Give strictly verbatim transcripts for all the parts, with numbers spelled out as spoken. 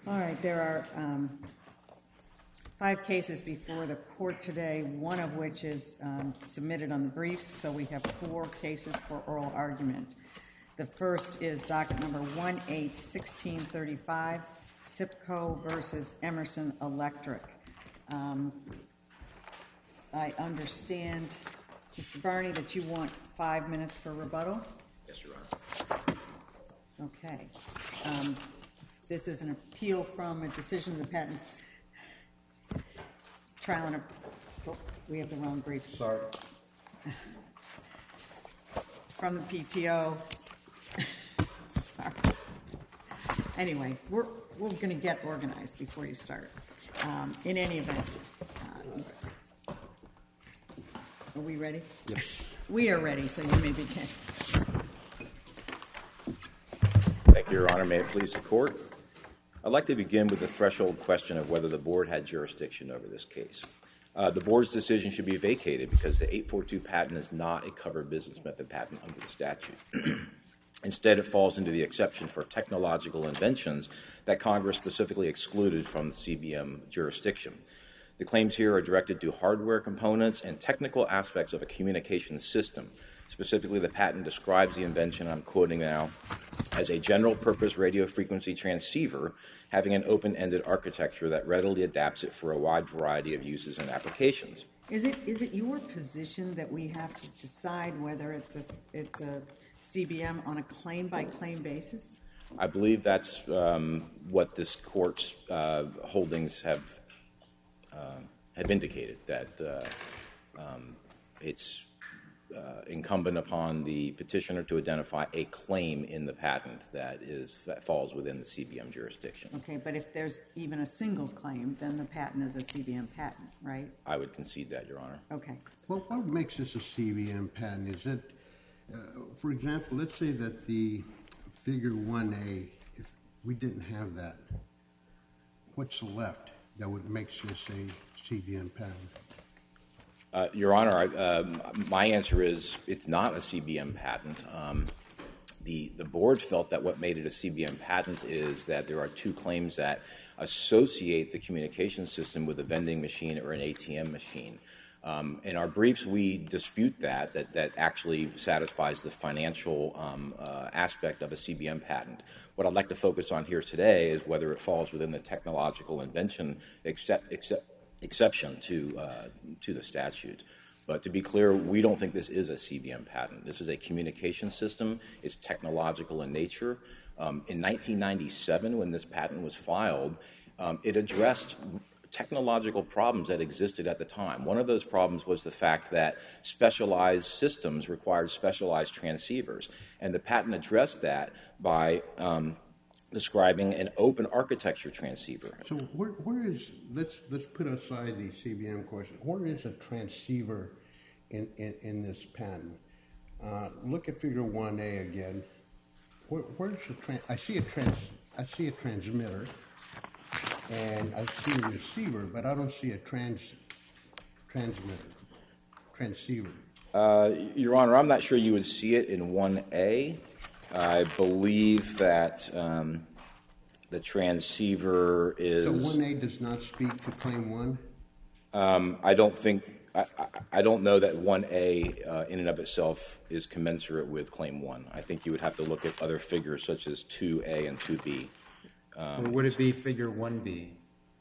All right, there are um, five cases before the court today, one of which is um, submitted on the briefs, so we have four cases for oral argument. The first is docket number one eight one six three five, SIPCO versus Emerson Electric. Um, I understand, Mister Barney, that you want five minutes for rebuttal? Yes, Your Honor. Okay. Um, this is an appeal from a decision of the patent trial and a, oh, we have the wrong briefs. Sorry. From the P T O. Sorry. Anyway, we're, we're going to get organized before you start. Um, in any event, uh, are we ready? Yes. We are ready, so you may begin. Thank you, Your Honor. May it please the Court? I'd like to begin with the threshold question of whether the Board had jurisdiction over this case. Uh, the Board's decision should be vacated because the eight forty-two patent is not a covered business method patent under the statute. Instead, it falls into the exception for technological inventions that Congress specifically excluded from the C B M jurisdiction. The claims here are directed to hardware components and technical aspects of a communication system. Specifically, the patent describes the invention, I'm quoting now, as a general-purpose radio frequency transceiver having an open-ended architecture that readily adapts it for a wide variety of uses and applications. Is it is it your position that we have to decide whether it's a it's a C B M on a claim-by-claim basis? I believe that's um, what this Court's uh, holdings have uh, have indicated, that uh, um, it's uh, incumbent upon the petitioner to identify a claim in the patent that is that falls within the C B M jurisdiction. Okay, but if there's even a single claim, then the patent is a C B M patent, right? I would concede that, Your Honor. Okay. Well, what makes this a C B M patent? Is it, uh, for example, let's say that the figure one A, if we didn't have that, what's left that would make this a C B M patent? Uh, Your Honor, I, um, my answer is it's not a C B M patent. Um, the, the Board felt that what made it a C B M patent is that there are two claims that associate the communication system with a vending machine or an A T M machine. Um, in our briefs, we dispute that, that, that actually satisfies the financial um, uh, aspect of a C B M patent. What I'd like to focus on here today is whether it falls within the technological invention except, except exception to uh, to the statute. But to be clear, we don't think this is a C B M patent. This is a communication system. It's technological in nature. Um, in nineteen ninety-seven, when this patent was filed, um, it addressed technological problems that existed at the time. One of those problems was the fact that specialized systems required specialized transceivers. And the patent addressed that by um, describing an open architecture transceiver. So where, where is, let's let's put aside the C B M question, where is a transceiver in, in, in this patent? Uh, look at figure one A again. Where, where's the trans, I see a trans, I see a transmitter and I see a receiver, but I don't see a trans, transmitter, transceiver. Uh, Your Honor, I'm not sure you would see it in one A. I believe that um, the transceiver is... So one A does not speak to claim one? Um, I don't think... I, I, I don't know that one A uh, in and of itself is commensurate with claim one. I think you would have to look at other figures such as two A and two B. Um, or would it be figure one B?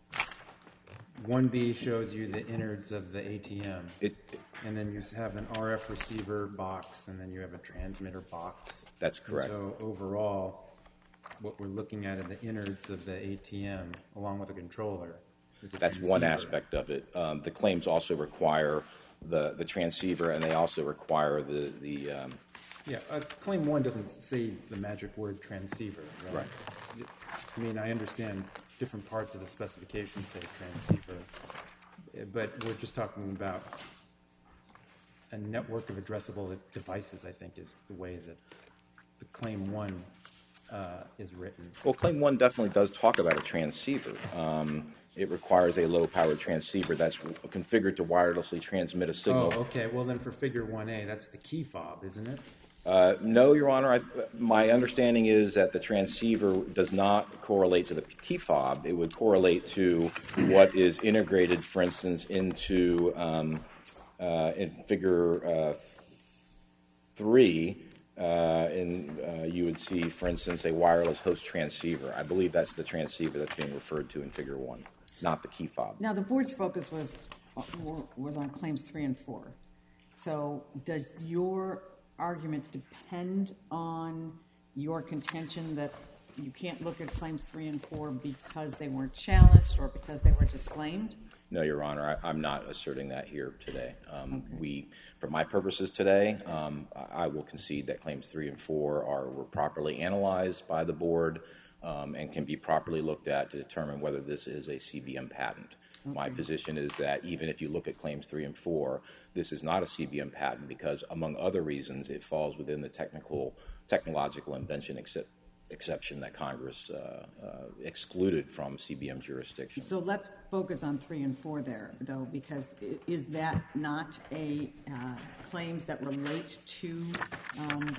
one B shows you the innards of the A T M. It, and then you have an R F receiver box, and then you have a transmitter box. That's correct. And so overall, what we're looking at are the innards of the A T M, along with a controller. A That's transceiver. one aspect of it. Um, the claims also require the, the transceiver, and they also require the... the um, yeah, uh, claim one doesn't say the magic word transceiver, right? Right. I mean, I understand different parts of the specification say transceiver, but we're just talking about a network of addressable devices, I think, is the way that the claim one uh, is written. Well, claim one definitely does talk about a transceiver. Um, it requires a low-powered transceiver that's configured to wirelessly transmit a signal. Oh, okay. Well, then for figure one A, that's the key fob, isn't it? Uh, no, Your Honor. I, my understanding is that the transceiver does not correlate to the key fob. It would correlate to what is integrated, for instance, into um, uh, in Figure uh, three. Uh, and uh, you would see, for instance, a wireless host transceiver. I believe that's the transceiver that's being referred to in Figure one, not the key fob. Now, the board's focus was was on claims three and four. So does your argument depend on your contention that you can't look at claims three and four because they weren't challenged or because they were disclaimed? No, Your Honor, I, I'm not asserting that here today. Um, okay. We, for my purposes today, um, I, I will concede that claims three and four are were properly analyzed by the board um, and can be properly looked at to determine whether this is a C B M patent. Okay. My position is that even if you look at claims three and four, this is not a C B M patent because, among other reasons, it falls within the technical, technological invention except exception that Congress uh, uh, excluded from C B M jurisdiction. So let's focus on three and four there, though, because is that not a uh, claims that relate to um,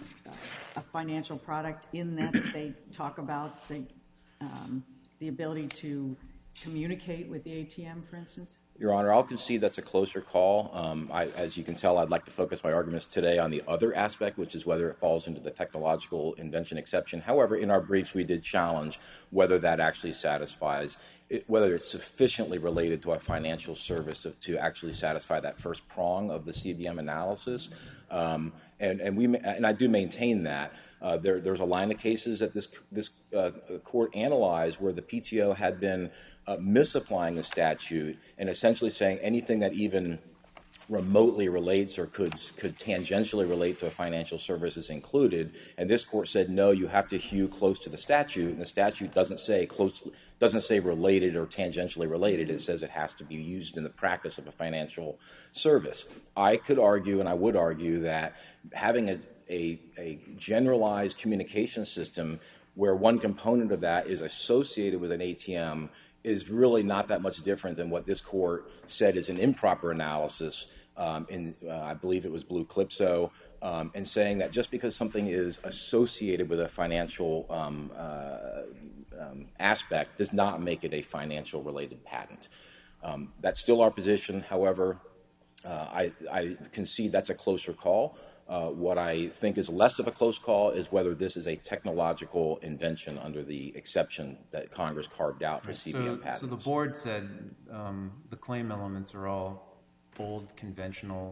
a financial product in that they talk about the um, the ability to communicate with the A T M, for instance? Your Honor, I'll concede that's a closer call. Um, I, as you can tell, I'd like to focus my arguments today on the other aspect, which is whether it falls into the technological invention exception. However, in our briefs, we did challenge whether that actually satisfies, it, whether it's sufficiently related to a financial service to, to actually satisfy that first prong of the C B M analysis. Um, and, and, we, and I do maintain that. Uh, there, there's a line of cases that this, this uh, court analyzed where the P T O had been uh, misapplying the statute and essentially saying anything that even remotely relates or could could tangentially relate to a financial service is included. And this court said, no, you have to hew close to the statute. And the statute doesn't say close, doesn't say related or tangentially related. It says it has to be used in the practice of a financial service. I could argue, and I would argue, that having a A, a generalized communication system where one component of that is associated with an A T M is really not that much different than what this court said is an improper analysis um, in, uh, I believe it was Blue Calypso, um, and saying that just because something is associated with a financial um, uh, um, aspect does not make it a financial related patent. Um, that's still our position. However, uh, I, I concede that's a closer call. Uh, what I think is less of a close call is whether this is a technological invention under the exception that Congress carved out for right. C B M so, patents. So the board said um, the claim elements are all old, conventional,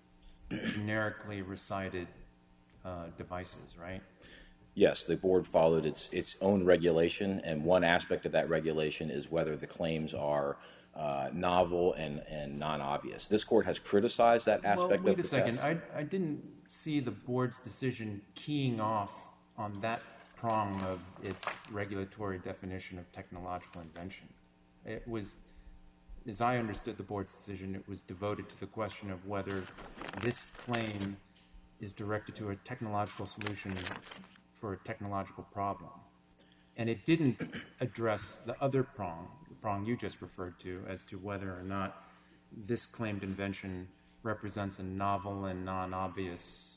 generically recited uh, devices, right? Yes, the board followed its its own regulation, and one aspect of that regulation is whether the claims are uh, novel and, and non-obvious. This court has criticized that aspect well, wait of the a second. test. I, I didn't see the board's decision keying off on that prong of its regulatory definition of technological invention. It was, as I understood the board's decision, it was devoted to the question of whether this claim is directed to a technological solution for a technological problem. And it didn't address the other prong, the prong you just referred to, as to whether or not this claimed invention represents a novel and non-obvious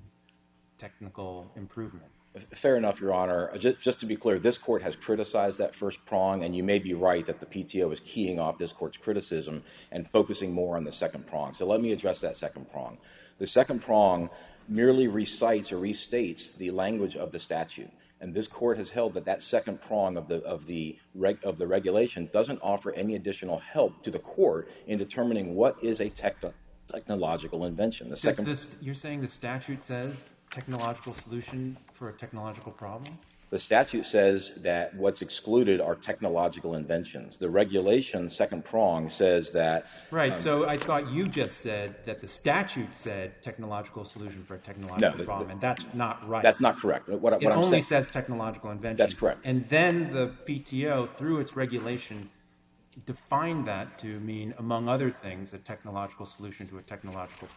technical improvement. Fair enough, Your Honor. Just, just to be clear, this court has criticized that first prong, and you may be right that the P T O is keying off this court's criticism and focusing more on the second prong. So let me address that second prong. The second prong merely recites or restates the language of the statute. And this court has held that that second prong of the of the reg, of the regulation doesn't offer any additional help to the court in determining what is a tech, technological invention. The Does second, this, you're saying the statute says technological solution for a technological problem? The statute says that what's excluded are technological inventions. The regulation, second prong, says that... Right, um, so I thought you just said that the statute said technological solution for a technological no, the, problem, the, and that's not right. That's not correct. What, it what I'm only saying, says technological invention. That's correct. And then the P T O, through its regulation, defined that to mean, among other things, a technological solution to a technological problem.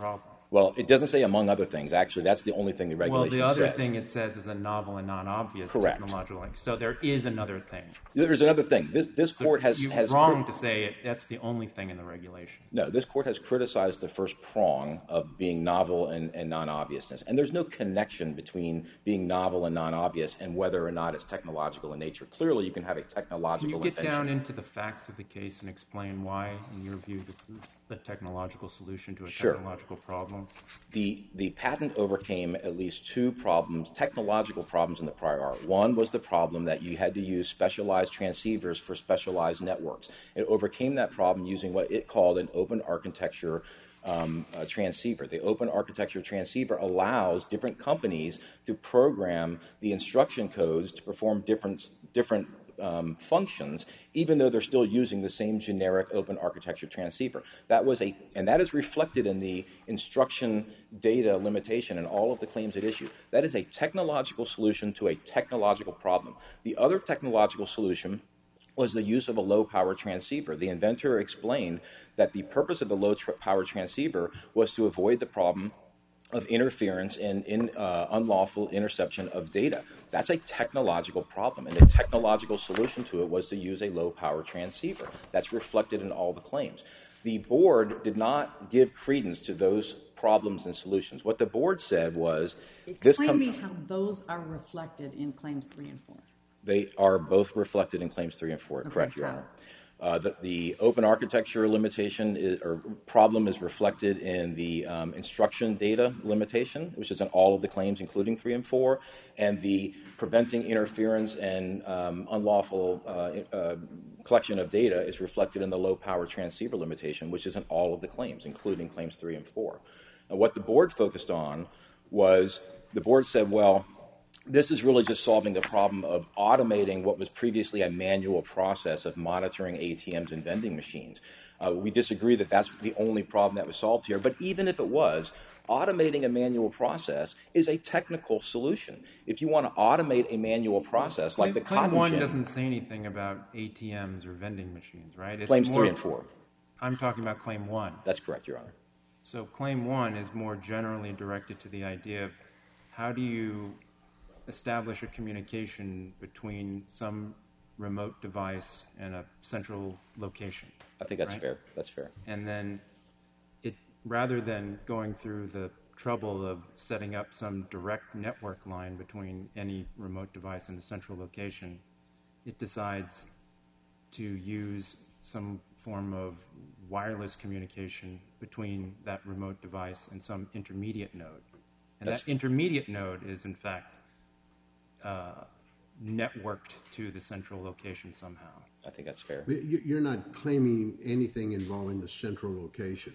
Well, it doesn't say among other things. Actually, that's the only thing the Well, regulation the other says. thing it says is a novel and non-obvious Correct. technological link. So there is another thing. There's another thing. This this So court has you're has wrong crit- to say it, that's the only thing in the regulation. no. This court has criticized the first prong of being novel and, and non-obviousness, and there's no connection between being novel and non-obvious and whether or not it's technological in nature. Clearly, you can have a Can technological you get invention. down into the facts of the case and explain why, in your view, this is the technological solution to a Sure. technological problem? The, the patent overcame at least two problems, technological problems in the prior art. One was the problem that you had to use specialized transceivers for specialized networks. It overcame that problem using what it called an open architecture um, uh, transceiver. The open architecture transceiver allows different companies to program the instruction codes to perform different, different Um, functions, even though they're still using the same generic open architecture transceiver. That was a, and that is reflected in the instruction data limitation and all of the claims at issue. That is a technological solution to a technological problem. The other technological solution was the use of a low-power transceiver. The inventor explained that the purpose of the low-power transceiver was to avoid the problem of interference and in, uh, unlawful interception of data. That's a technological problem, and the technological solution to it was to use a low-power transceiver. That's reflected in all the claims. The board did not give credence to those problems and solutions. What the board said was, this Explain com- to me how those are reflected in claims three and four. they are both reflected in claims three and four. Okay, Correct, Your how? Honor. Uh, the, the open architecture limitation is, or problem is reflected in the um, instruction data limitation, which is in all of the claims, including three and four, and the preventing interference and um, unlawful uh, uh, collection of data is reflected in the low-power transceiver limitation, which is in all of the claims, including claims three and four. And what the board focused on was the board said, well, this is really just solving the problem of automating what was previously a manual process of monitoring A T Ms and vending machines. Uh, we disagree that that's the only problem that was solved here, but even if it was, automating a manual process is a technical solution. If you want to automate a manual process, like the Claim cotton one gin, doesn't say anything about A T Ms or vending machines, right? It's claims more- three and four. I'm talking about claim one. That's correct, Your Honor. So claim one is more generally directed to the idea of how do you establish a communication between some remote device and a central location. I think that's right? fair. That's fair. And then it, rather than going through the trouble of setting up some direct network line between any remote device and a central location, it decides to use some form of wireless communication between that remote device and some intermediate node. And That's- that intermediate node is, in fact, uh, networked to the central location somehow. I think that's fair. You- You're not claiming anything involving the central location.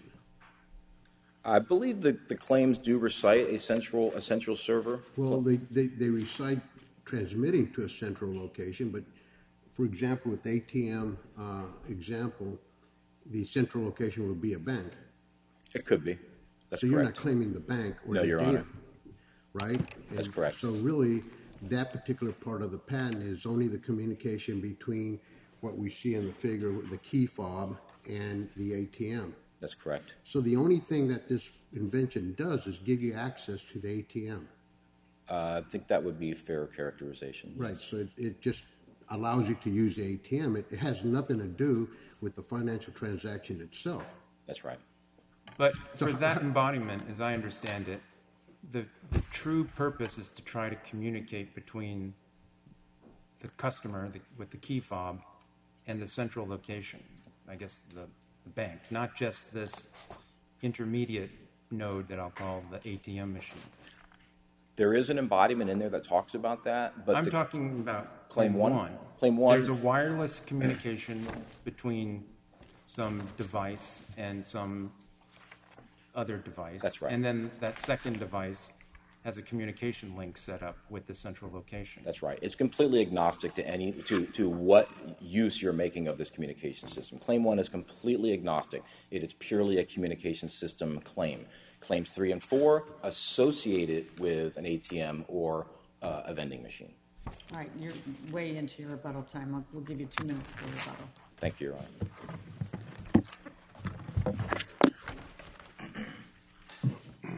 I believe the, the claims do recite a central a central server. Well, they, they, they recite transmitting to a central location, but for example, with A T M uh, example, the central location would be a bank. It could be. That's So you're not correct. claiming the bank or No, the Your data, Honor. right? That's And correct. So really, that particular part of the patent is only the communication between what we see in the figure, the key fob, and the A T M. That's correct. So the only thing that this invention does is give you access to the A T M. Uh, I think that would be a fair characterization. Right, so it, it just allows you to use the A T M. It, it has nothing to do with the financial transaction itself. That's right. But for that embodiment, as I understand it, the, the true purpose is to try to communicate between the customer the, with the key fob and the central location, I guess the, the bank, not just this intermediate node that I'll call the A T M machine. There is an embodiment in there that talks about that, but I'm the, talking about Claim claim, one? one. Claim one- There's a wireless communication between some device and some other device. That's right. And then that second device has a communication link set up with the central location. that's right. It's completely agnostic to any to, to what use you're making of this communication system. Claim one is completely agnostic. It is purely a communication system claim. Claims three and four associated with an A T M or uh, a vending machine. All right, you're way into your rebuttal time. I'll- We'll give you two minutes for rebuttal. Thank you, Your Honor.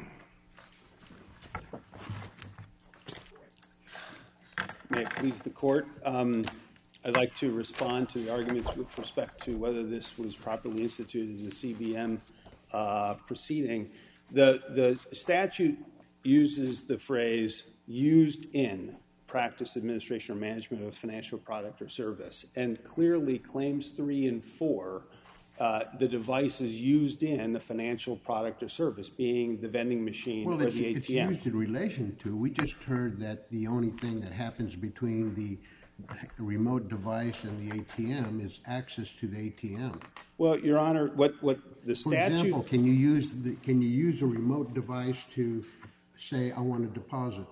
please the court. Um, I'd like to respond to the arguments with respect to whether this was properly instituted as a C B M uh, proceeding. The, the statute uses the phrase used in practice, administration, or management of a financial product or service, and clearly claims three and four, uh, the device is used in a financial product or service, being the vending machine well, or it's, the A T M. it's used in relation to. We just heard that the only thing that happens between the remote device and the A T M is access to the A T M. Well, Your Honor, what, what the For statute... example, can you use the, can you use a remote device to say, I want to deposit?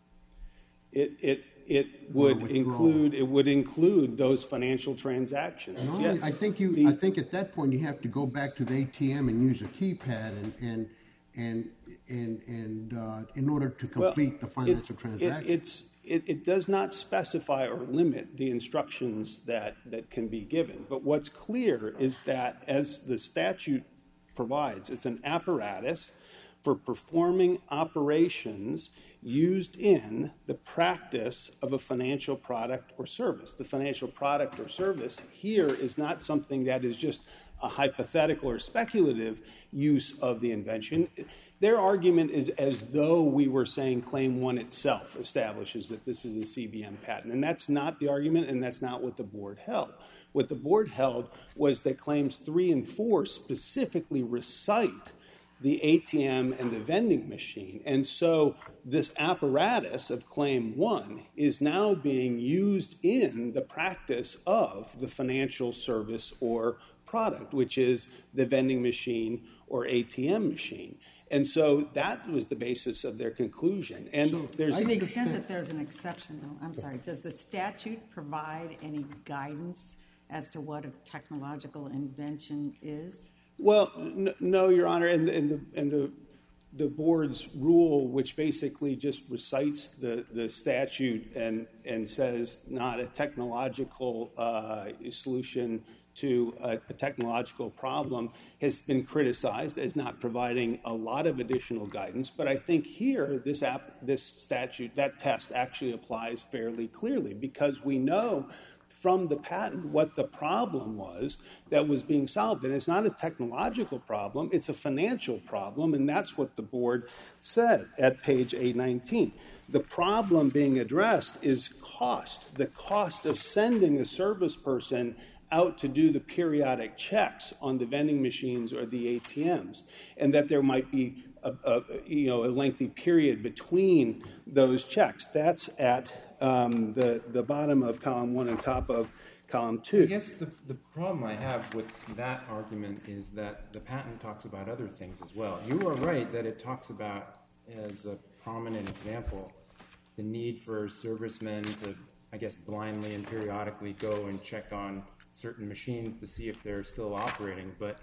It, it, it would withdrawal. include it would include those financial transactions. No, yes. I think you. The, I think at that point you have to go back to the A T M and use a keypad and and and and, and uh, in order to complete well, the financial it, transaction. It, it's it, it does not specify or limit the instructions that that can be given. But what's clear is that, as the statute provides, it's an apparatus for performing operations used in the practice of a financial product or service. The financial product or service here is not something that is just a hypothetical or speculative use of the invention. Their argument is as though we were saying Claim one itself establishes that this is a C B M patent. And that's not the argument, and that's not what the board held. What the board held was that Claims three and four specifically recite the A T M and the vending machine. And so this apparatus of Claim one is now being used in the practice of the financial service or product, which is the vending machine or A T M machine. And so that was the basis of their conclusion. And So there's To the extent that there's an exception, though, I'm sorry, does the statute provide any guidance as to what a technological invention is? Well, n- no, Your Honor, and, and, the, and the, the board's rule, which basically just recites the, the statute and, and says not a technological uh, solution to a, a technological problem, has been criticized as not providing a lot of additional guidance. But I think here, this, app, this statute, that test actually applies fairly clearly, because we know from the patent what the problem was that was being solved. And it's not a technological problem, it's a financial problem, and that's what the board said at page eight nineteen. The problem being addressed is cost, the cost of sending a service person out to do the periodic checks on the vending machines or the A T Ms, and that there might be a, a, you know, a lengthy period between those checks. That's at um, the, the bottom of column one and top of column two. I guess the, the problem I have with that argument is that the patent talks about other things as well. You are right that it talks about, as a prominent example, the need for servicemen to, I guess, blindly and periodically go and check on certain machines to see if they're still operating. But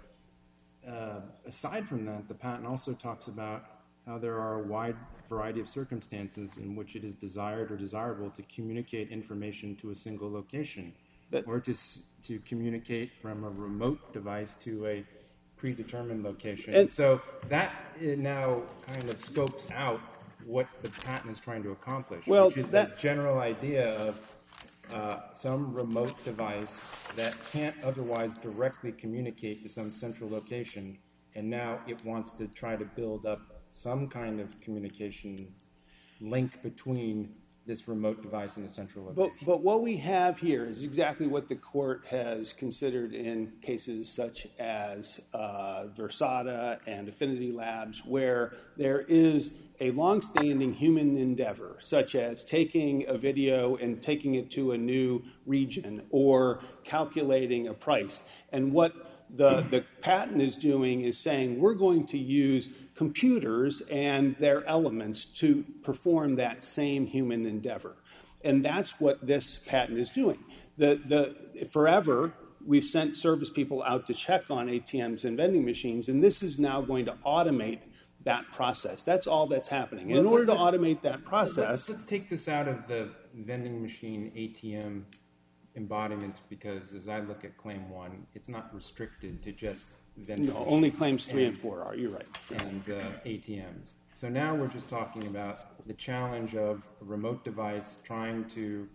uh, aside from that, the patent also talks about how there are a wide variety of circumstances in which it is desired or desirable to communicate information to a single location, that, or to to communicate from a remote device to a predetermined location. And so that it now kind of scopes out what the patent is trying to accomplish, well, which is that general idea of Uh, some remote device that can't otherwise directly communicate to some central location, and now it wants to try to build up some kind of communication link between this remote device and the central location. But, but what we have here is exactly what the court has considered in cases such as uh, Versata and Affinity Labs, where there is a longstanding human endeavor, such as taking a video and taking it to a new region or calculating a price. And what the, the patent is doing is saying we're going to use computers and their elements to perform that same human endeavor. And that's what this patent is doing. The, the, forever, we've sent service people out to check on A T Ms and vending machines, and this is now going to automate that process. That's all that's happening. And in order to automate that process... Let's, let's take this out of the vending machine A T M embodiments, because as I look at Claim one, it's not restricted to just vending No, machines. only Claims three and, and four are. You're right. And uh, A T Ms. So now we're just talking about the challenge of a remote device trying to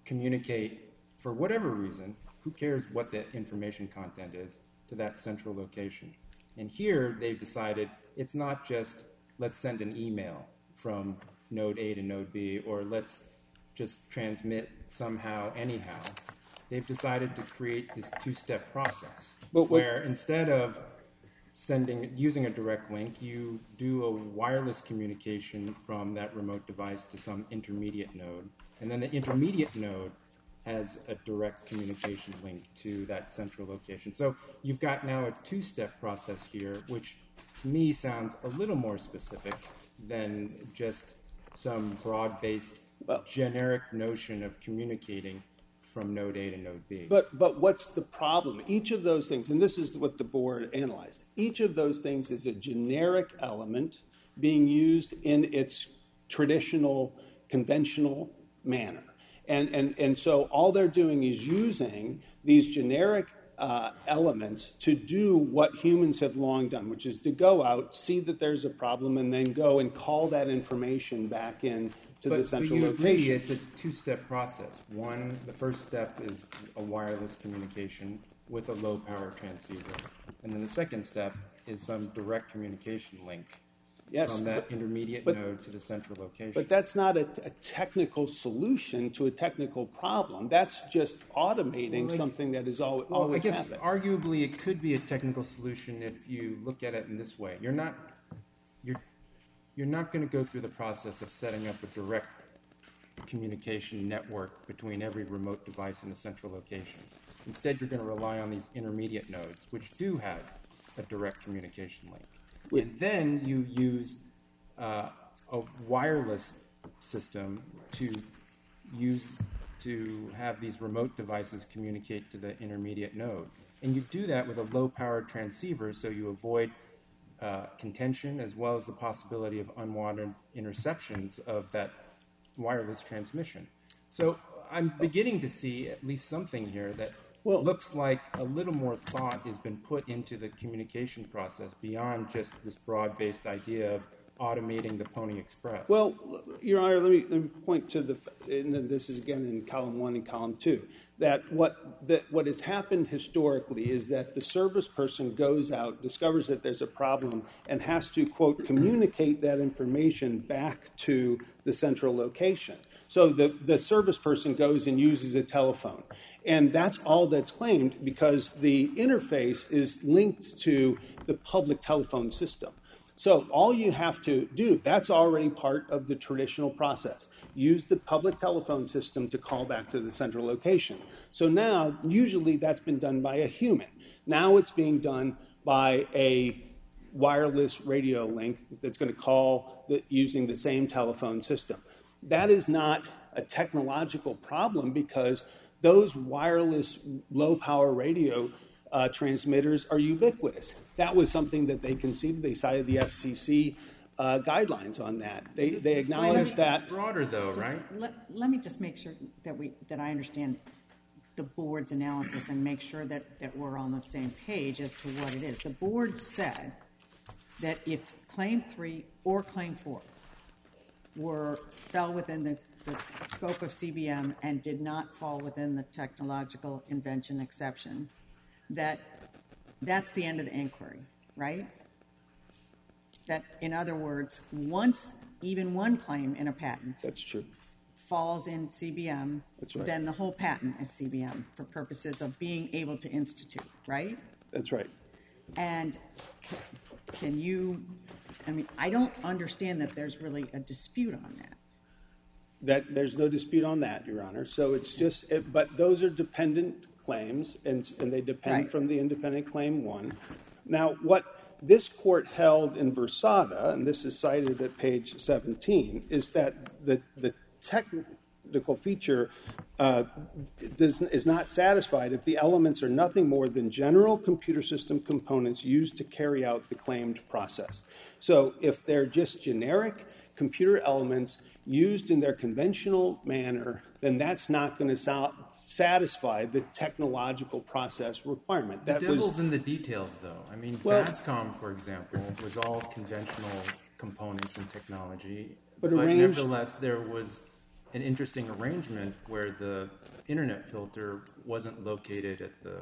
communicate for whatever reason, who cares what the information content is, to that central location. And here they've decided it's not just let's send an email from node A to node B, or let's just transmit somehow anyhow. They've decided to create this two-step process But what- where instead of sending using a direct link, you do a wireless communication from that remote device to some intermediate node, and then the intermediate node has a direct communication link to that central location. So you've got now a two-step process here, which to me sounds a little more specific than just some broad-based Well- generic notion of communicating from node A to node B. But but what's the problem? Each of those things, and this is what the board analyzed, each of those things is a generic element being used in its traditional, conventional manner. And, and, and so all they're doing is using these generic uh, elements to do what humans have long done, which is to go out, see that there's a problem, and then go and call that information back in to but, the central but you location. agree it's a two-step process. One, the first step is a wireless communication with a low-power transceiver. And then the second step is some direct communication link Yes, from that but- intermediate but- node to the central location. But that's not a, a technical solution to a technical problem. That's just automating Well, like- something that is al- Well, always I guess happening. arguably it could be a technical solution if you look at it in this way. You're not you're you're not going to go through the process of setting up a direct communication network between every remote device in a central location. Instead, you're going to rely on these intermediate nodes, which do have a direct communication link. And then you use uh, a wireless system to use to have these remote devices communicate to the intermediate node. And you do that with a low-powered transceiver, so you avoid uh, contention as well as the possibility of unwanted interceptions of that wireless transmission. So I'm beginning to see at least something here that Well- looks like a little more thought has been put into the communication process beyond just this broad-based idea of automating the Pony Express. Well, Your Honor, let me, let me point to the, and then this is again in column one and column two, that what, that what has happened historically is that the service person goes out, discovers that there's a problem, and has to, quote, communicate that information back to the central location. So the, the service person goes and uses a telephone. And that's all that's claimed because the interface is linked to the public telephone system. So all you have to do, that's already part of the traditional process. Use the public telephone system to call back to the central location. So now, usually that's been done by a human. Now it's being done by a wireless radio link that's going to call the, using the same telephone system. That is not a technological problem because those wireless low-power radio uh, transmitters are ubiquitous. That was something that they conceded. They cited the F C C uh, guidelines on that. They, they acknowledged that. broader, though, Just right? Let, let me just make sure that we, that I understand the board's analysis and make sure that, that we're on the same page as to what it is. The board said that if claim three or claim four were, fell within the, the scope of C B M and did not fall within the technological invention exception, that that's the end of the inquiry, right? That, in other words, once even one claim in a patent That's true. falls in C B M, That's right. then the whole patent is C B M for purposes of being able to institute, right? That's right. And c- can you, I mean, I don't understand that there's really a dispute on that. That there's no dispute on that, Your Honor. So it's just, it, but those are dependent claims, and, and they depend Right. from the independent claim one. Now, what this court held in Versada, and this is cited at page seventeen, is that the the technical feature uh, does, is not satisfied if the elements are nothing more than general computer system components used to carry out the claimed process. So if they're just generic computer elements used in their conventional manner, then that's not going to so- satisfy the technological process requirement. The That devil's was in the details, though. I mean, Well- Bascom, for example, was all conventional components and technology, But but, arranged- nevertheless, there was an interesting arrangement where the internet filter wasn't located at the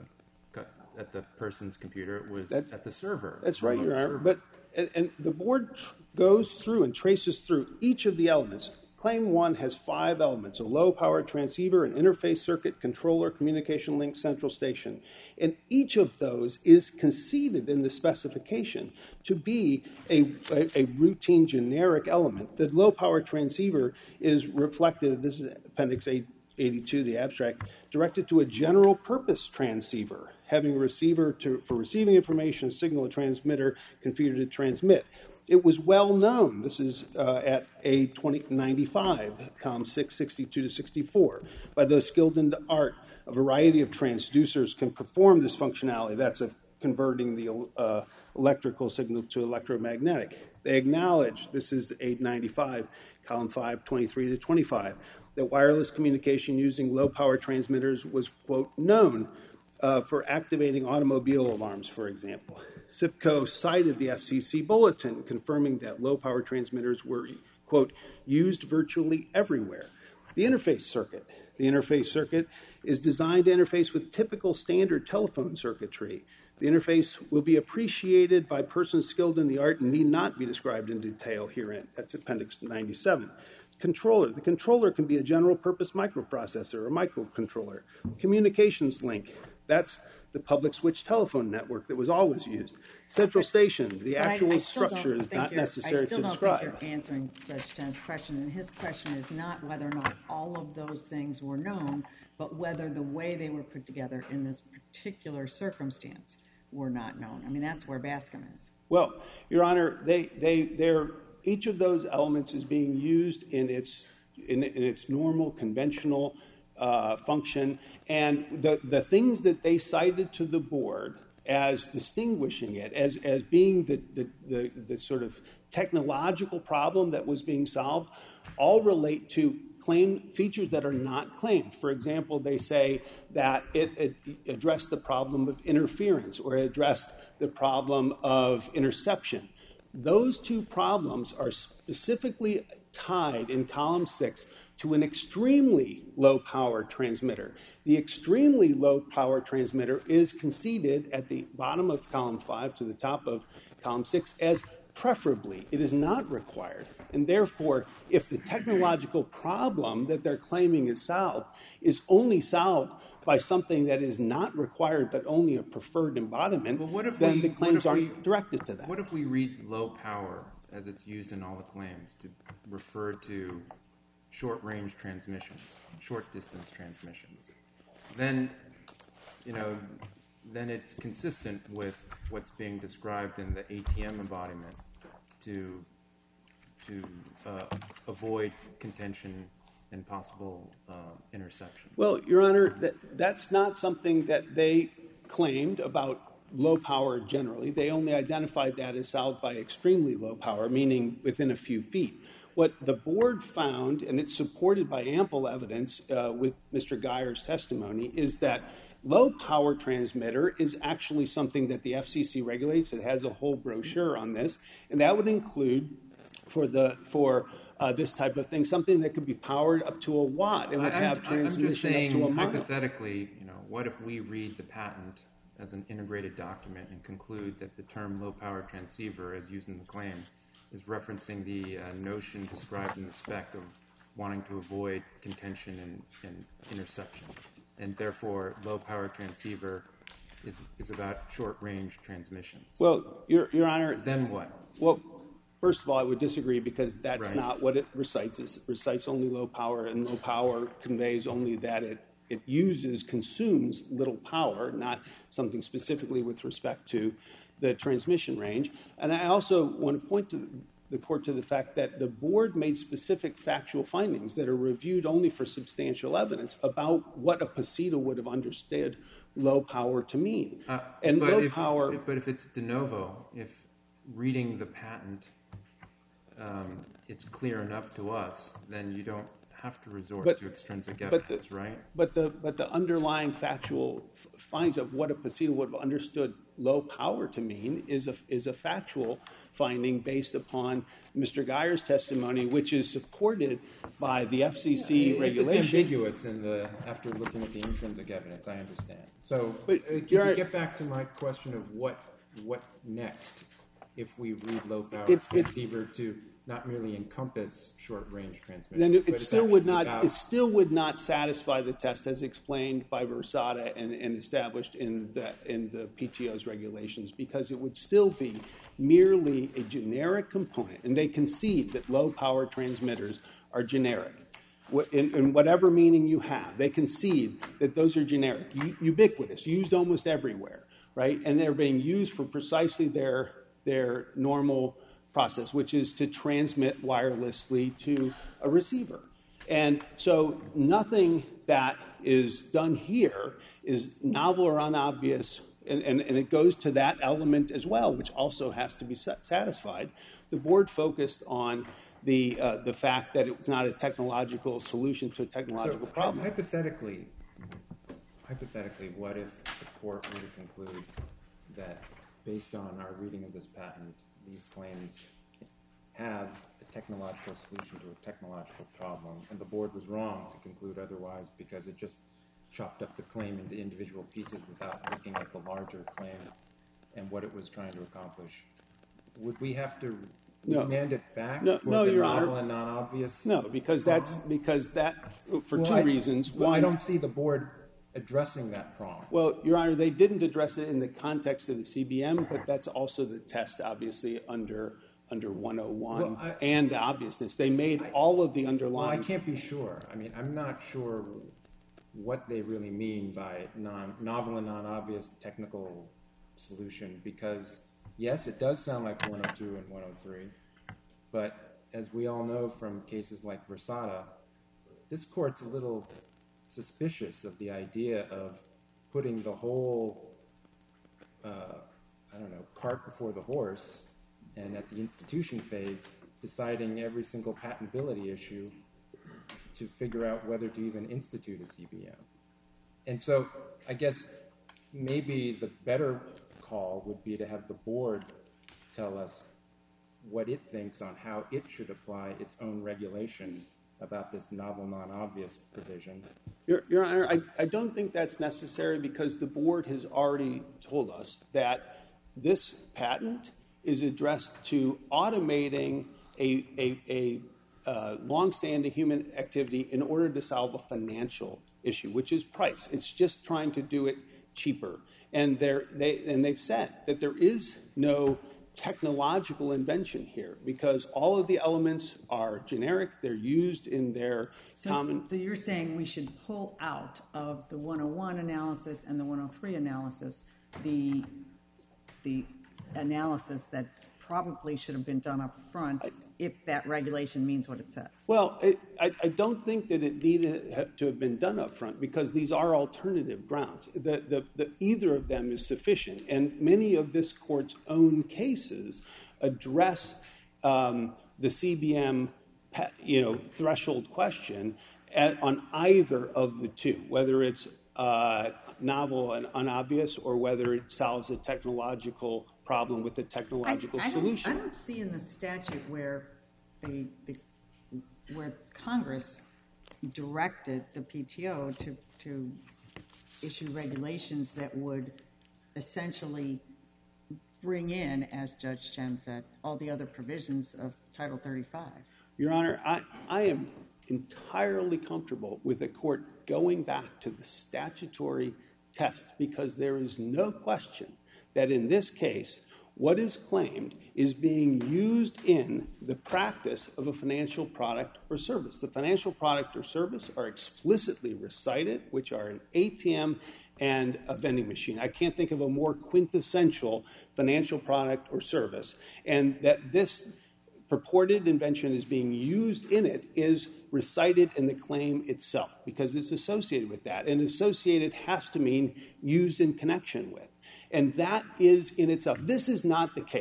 at the person's computer. It was that's, at the server. That's right, Your Honor. But and, and the board tr- goes through and traces through each of the elements. Claim one has five elements: a low-power transceiver, an interface circuit, controller, communication link, central station. And each of those is conceded in the specification to be a, a, a routine generic element. The low-power transceiver is reflected, this is Appendix eighty-two, the abstract, directed to a general-purpose transceiver, having a receiver to, for receiving information, a signal, a transmitter configured to transmit. It was well known, this is uh, at A twenty ninety-five, column six, sixty-two to sixty-four, by those skilled in the art, a variety of transducers can perform this functionality. That's a converting the uh, electrical signal to electromagnetic. They acknowledge, this is A ninety-five, column five, twenty-three to twenty-five, that wireless communication using low-power transmitters was, quote, known uh, for activating automobile alarms, for example. SIPCO cited the F C C bulletin confirming that low-power transmitters were, quote, used virtually everywhere. The interface circuit. The interface circuit is designed to interface with typical standard telephone circuitry. The interface will be appreciated by persons skilled in the art and need not be described in detail herein. That's Appendix ninety-seven. Controller. The controller can be a general-purpose microprocessor or microcontroller. Communications link. That's the public switch telephone network that was always used. Central station, the But actual I, I structure is not necessary to describe. I still don't think you're answering Judge Chen's question, and his question is not whether or not all of those things were known, but whether the way they were put together in this particular circumstance were not known. I mean, that's where Bascom is. Well, Your Honor, they, they, they're, each of those elements is being used in its, in, in its normal, conventional Uh, function, and the, the things that they cited to the board as distinguishing it, as, as being the, the, the, the sort of technological problem that was being solved, all relate to claim features that are not claimed. For example, they say that it, it addressed the problem of interference or it addressed the problem of interception. Those two problems are specifically tied in column six to an extremely low-power transmitter. The extremely low-power transmitter is conceded at the bottom of column five to the top of column six as preferably. It is not required. And therefore, if the technological problem that they're claiming is solved is only solved by something that is not required but only a preferred embodiment, well, what if then we, the claims what if aren't we, directed to that. What if we read low power as it's used in all the claims to refer to short-range transmissions, short-distance transmissions? Then, you know, then it's consistent with what's being described in the A T M embodiment to to uh, avoid contention and possible uh, interception. Well, Your Honor, that, that's not something that they claimed about low power generally. They only identified that as solved by extremely low power, meaning within a few feet. What the board found, and it's supported by ample evidence uh, with Mister Geyer's testimony, is that low-power transmitter is actually something that the F C C regulates. It has a whole brochure on this, and that would include for the for uh, this type of thing something that could be powered up to a watt and would I'm, have transmission I'm just saying, up to a mile. hypothetically, you know, what if we read the patent as an integrated document and conclude that the term low-power transceiver, as used in the claim, is referencing the uh, notion described in the spec of wanting to avoid contention and, and interception. And therefore, low-power transceiver is, is about short-range transmissions. Well, Your, Your Honor... Then what? Well, first of all, I would disagree because that's right. not what it recites. It recites only low power, and low power conveys only that it, it uses, consumes little power, not something specifically with respect to the transmission range. And I also want to point to the court to the fact that the board made specific factual findings that are reviewed only for substantial evidence about what a POSITA would have understood low power to mean. Uh, and but low if, power... But if it's de novo, if reading the patent, um, it's clear enough to us, then you don't have to resort But- to extrinsic but the- evidence, right? But the but the underlying factual f- findings of what a posito would have understood low power to mean is a is a factual finding based upon Mister Geyer's testimony, which is supported by the F C C If regulation. it's ambiguous in the after looking at the intrinsic evidence, I understand. So, But, uh, can Your you Honor- get back to my question of what what next if we read low power It's- it's- transceiver to not merely encompass short range transmission? Then it, but it it's still would actually not about- it still would not satisfy the test as explained by Versada and, and established in the in the P T O's regulations, because it would still be merely a generic component, and they concede that low power transmitters are generic. What- In, in whatever meaning you have, they concede that those are generic, u- ubiquitous, used almost everywhere, right? And they're being used for precisely their their normal process, which is to transmit wirelessly to a receiver. And so nothing that is done here is novel or unobvious, and, and, and it goes to that element as well, which also has to be satisfied. The board focused on the, uh, the fact that it was not a technological solution to a technological So, problem. Hypothetically, hypothetically, what if the court were to conclude that based on our reading of this patent, these claims have a technological solution to a technological problem, and the board was wrong to conclude otherwise because it just chopped up the claim into individual pieces without looking at the larger claim and what it was trying to accomplish? Would we have to No. remand it back No, for no, the Your novel Honor. and non-obvious? No, because that's because that for Well, two I- reasons. Well, I One- don't see the board addressing that problem. Well, Your Honor, they didn't address it in the context of the C B M, but that's also the test, obviously, under under one oh one Well, I- and the obviousness. They made all of the Well, I underlying. can't be sure. I mean, I'm not sure what they really mean by non, novel and non-obvious technical solution, because yes, it does sound like one oh two and one oh three, but as we all know from cases like Versada, this court's a little suspicious of the idea of putting the whole, uh, I don't know, cart before the horse, and at the institution phase, deciding every single patentability issue to figure out whether to even institute a C B M. And so I guess maybe the better call would be to have the board tell us what it thinks on how it should apply its own regulation about this novel non-obvious provision. Your, Your Honor, I, I don't think that's necessary, because the board has already told us that this patent is addressed to automating a, a, a uh, longstanding human activity in order to solve a financial issue, which is price. It's just trying to do it cheaper. And, they're, they, and they've said that there is no technological invention here, because all of the elements are generic. They're used in their So, common... so you're saying we should pull out of the one oh one analysis and the one oh three analysis the the analysis that probably should have been done up front if that regulation means what it says. Well, it, I, I don't think that it needed to have been done up front, because these are alternative grounds. The, the, the, either of them is sufficient, and many of this court's own cases address um, the C B M, you know, threshold question at, on either of the two, whether it's uh, novel and unobvious or whether it solves a technological problem with a technological I, I solution. Don't, I don't see in the statute where the, the where Congress directed the P T O to to issue regulations that would essentially bring in, as Judge Chen said, all the other provisions of Title thirty-five. Your Honor, I, I am entirely comfortable with the court going back to the statutory test, because there is no question that in this case, what is claimed is being used in the practice of a financial product or service. The financial product or service are explicitly recited, which are an A T M and a vending machine. I can't think of a more quintessential financial product or service. And that this purported invention is being used in it is recited in the claim itself, because it's associated with that. And associated has to mean used in connection with. And that is in itself. This is not the case.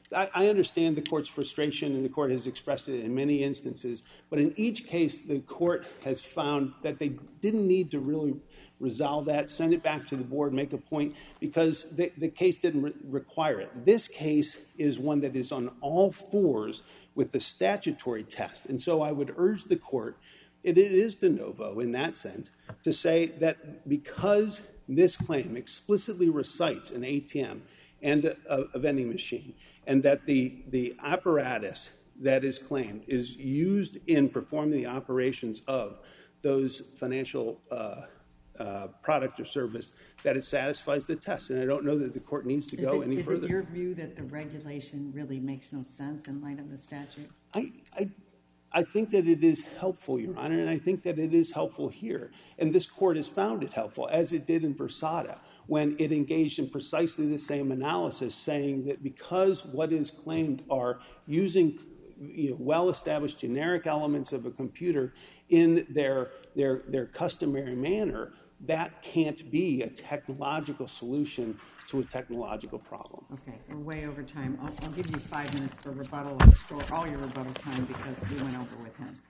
I, I understand the court's frustration, and the court has expressed it in many instances, but in each case, the court has found that they didn't need to really resolve that, send it back to the board, make a point, because the, the case didn't re- require it. This case is one that is on all fours with the statutory test, and so I would urge the court, it, it is de novo in that sense, to say that because this claim explicitly recites an A T M and a, a vending machine, and that the, the apparatus that is claimed is used in performing the operations of those financial uh, uh, product or service, that it satisfies the test. And I don't know that the court needs to Is go it, any is further. Is it your view that the regulation really makes no sense in light of the statute? I, I, I think that it is helpful, Your Honor, and I think that it is helpful here. And this court has found it helpful, as it did in Versada, when it engaged in precisely the same analysis, saying that because what is claimed are using you know, well-established generic elements of a computer in their, their, their customary manner, that can't be a technological solution to a technological problem. Okay, we're way over time. I'll, I'll give you five minutes for rebuttal. I'll restore all your rebuttal time because we went over with him.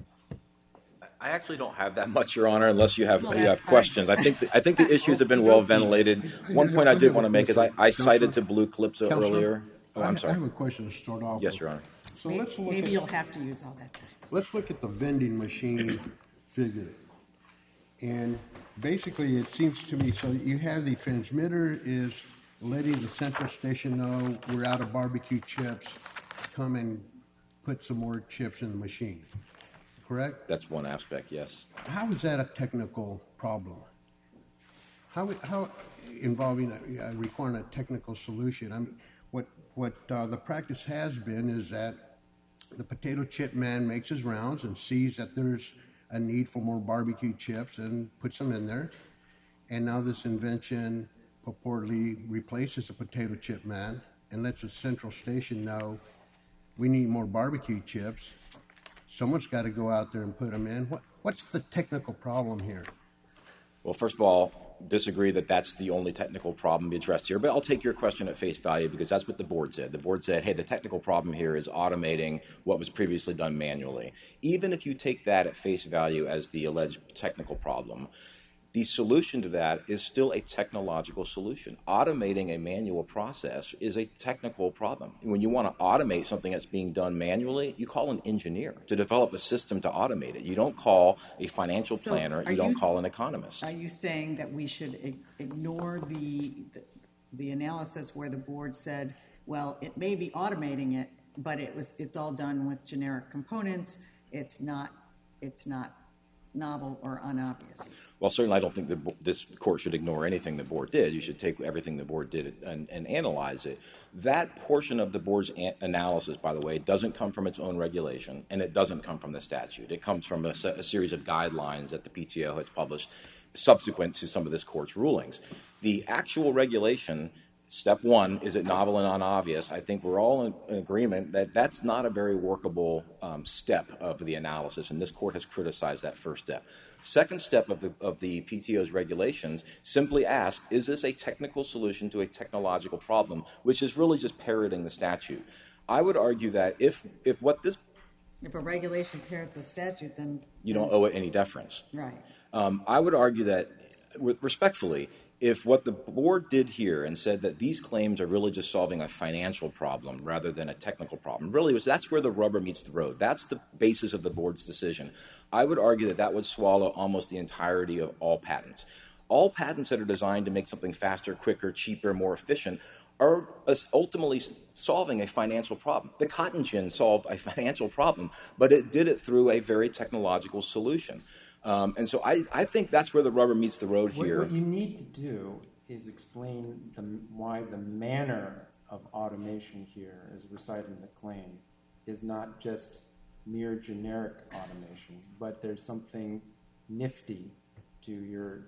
I actually don't have that much, Your Honor, unless you have Well, you that's have fine. questions. I think the, I think the issues have been well ventilated. One point I did want to make is I, I cited to Blue Calypso Counselor, earlier. Oh, I'm I, sorry. I have a question to start off Yes, with. Your Honor. So Maybe, let's look maybe at, you'll have to use all that time. let's look at the vending machine figure. And basically, it seems to me, so you have the transmitter is letting the central station know we're out of barbecue chips, come and put some more chips in the machine, correct? That's one aspect, yes. How is that a technical problem? How, how involving, a, uh, requiring a technical solution? I mean, what, what uh, the practice has been is that the potato chip man makes his rounds and sees that there's a need for more barbecue chips and puts them in there. And now this invention purportedly replaces the potato chip man and lets the central station know we need more barbecue chips. Someone's got to go out there and put them in. What, what's the technical problem here? Well, first of all, disagree that that's the only technical problem addressed here, but I'll take your question at face value because that's what the board said. The board said, hey, the technical problem here is automating what was previously done manually. Even if you take that at face value as the alleged technical problem, the solution to that is still a technological solution. Automating a manual process is a technical problem. When you want to automate something that's being done manually, you call an engineer to develop a system to automate it. You don't call a financial So planner. are You don't you- call an economist. Are you saying that we should ig- ignore the, the the analysis where the board said, well, it may be automating it, but it was it's all done with generic components. It's not it's not novel or unobvious. Well, certainly I don't think that this court should ignore anything the board did. You should take everything the board did and, and analyze it. That portion of the board's a- analysis, by the way, doesn't come from its own regulation, and it doesn't come from the statute. It comes from a, se- a series of guidelines that the P T O has published subsequent to some of this court's rulings. The actual regulation, step one, is it novel and unobvious? I think we're all in, in agreement that that's not a very workable um, step of the analysis, and this court has criticized that first step. Second step of the of the P T O's regulations simply ask, is this a technical solution to a technological problem, which is really just parroting the statute. I would argue that if if what this... If a regulation parrots a statute, then... You don't owe it any deference. Right. Um, I would argue that, with, respectfully, if what the board did here and said that these claims are really just solving a financial problem rather than a technical problem, really was that's where the rubber meets the road. That's the basis of the board's decision. I would argue that that would swallow almost the entirety of all patents. All patents that are designed to make something faster, quicker, cheaper, more efficient are ultimately solving a financial problem. The cotton gin solved a financial problem, but it did it through a very technological solution. Um, and so I, I think that's where the rubber meets the road What, here. what you need to do is explain the, why the manner of automation here, as recited in the claim, is not just mere generic automation, but there's something nifty to your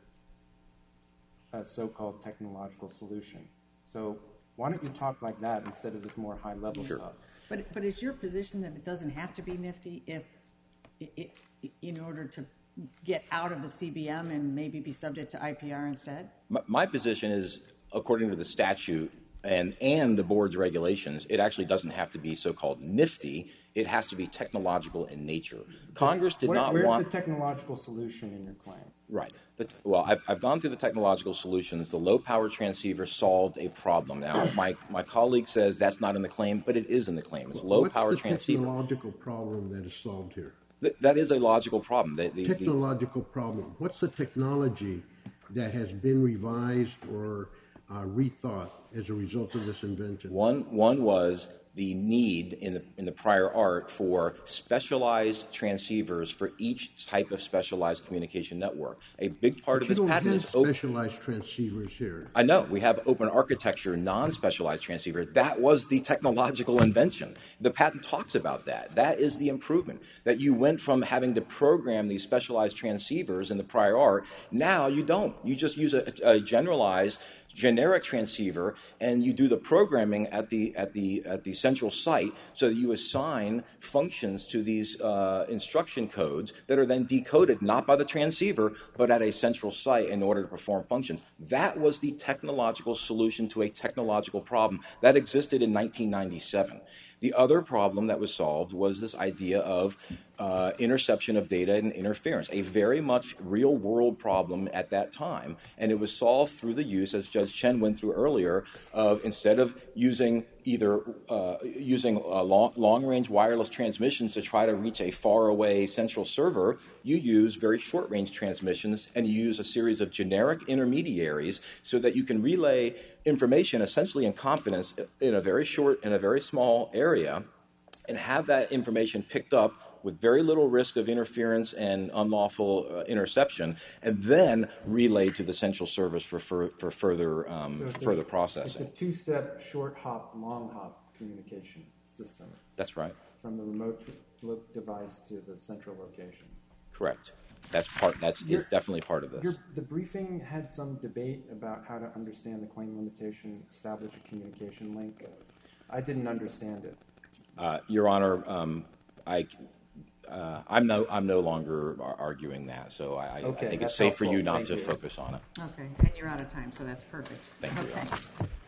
uh, so-called technological solution. So why don't you talk like that instead of this more high-level Sure. stuff? But but is your position that it doesn't have to be nifty if, it, it, in order to get out of the C B M and maybe be subject to I P R instead? My, my position is, according to the statute, and and the board's regulations, it actually doesn't have to be so-called nifty. It has to be technological in nature. Congress did Where, not where's want... the technological solution in your claim? Right. The, well, I've, I've gone through the technological solutions. The low-power transceiver solved a problem. Now, my, my colleague says that's not in the claim, but it is in the claim. It's low-power What's the transceiver. technological problem that is solved here? Th- that is a logical problem. The, the, Technological problem. What's the technology that has been revised or uh, rethought as a result of this invention? One, one was the need in the, in the prior art for specialized transceivers for each type of specialized communication network. A big part But of you this don't patent have is open. specialized transceivers here. I know. We have open architecture, non-specialized transceiver. That was the technological invention. The patent talks about that. That is the improvement, that you went from having to program these specialized transceivers in the prior art. Now you don't. You just use a, a generalized generic transceiver, and you do the programming at the at the at the central site, so that you assign functions to these uh, instruction codes that are then decoded not by the transceiver but at a central site in order to perform functions. That was the technological solution to a technological problem that existed in nineteen ninety-seven. The other problem that was solved was this idea of uh, interception of data and interference, a very much real-world problem at that time. And it was solved through the use, as Judge Chen went through earlier, of instead of using either uh, using uh, long, long-range wireless transmissions to try to reach a far-away central server, you use very short-range transmissions, and you use a series of generic intermediaries so that you can relay information essentially in confidence in a very short, in a very small area, and have that information picked up with very little risk of interference and unlawful uh, interception, and then relayed to the central service for, for, for further um, So it's further a- processing. It's a two-step short hop, long hop communication system That's right. from the remote lo- device to the central location. Correct. That's part. That's Your- is definitely part of this. Your, the briefing had some debate about how to understand the claim limitation, establish a communication link. I didn't understand it. Uh, Your Honor, um, I. Uh, I'm no. I'm no longer ar- arguing that, so I, I Okay, think that's it's safe for helpful. you not Thank to you. focus on it. Okay, and you're out of time, so that's perfect. Thank you, Your Okay. Honor.